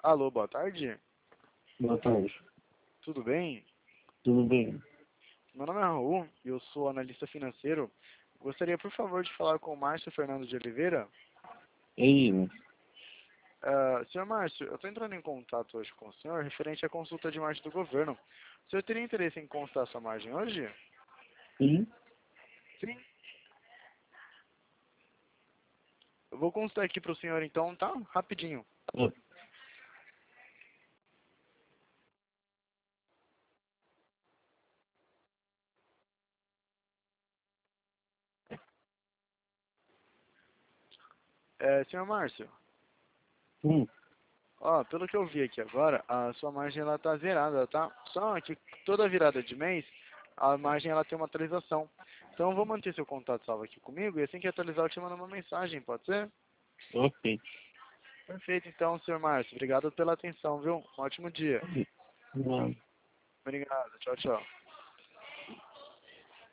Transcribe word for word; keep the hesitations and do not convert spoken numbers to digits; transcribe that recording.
Alô, boa tarde. Boa tarde. Tudo bem? Tudo bem? Meu nome é Raul e eu sou analista financeiro. Gostaria, por favor, de falar com o Márcio Fernando de Oliveira. E aí, né? Uh, senhor Márcio, eu estou entrando em contato hoje com o senhor referente à consulta de margem do governo. O senhor teria interesse em consultar sua margem hoje? Sim? Sim. Eu vou consultar aqui para o senhor então, tá? Rapidinho. Ah, É, senhor Márcio, Sim. ó, pelo que eu vi aqui agora, a sua margem ela tá zerada, tá? Só que toda virada de mês, a margem ela tem uma atualização. Então eu vou manter seu contato salvo aqui comigo e assim que atualizar eu te mando uma mensagem, pode ser? Ok. Perfeito, então, senhor Márcio. Obrigado pela atenção, viu? Um ótimo dia. Não. Obrigado. Tchau, tchau.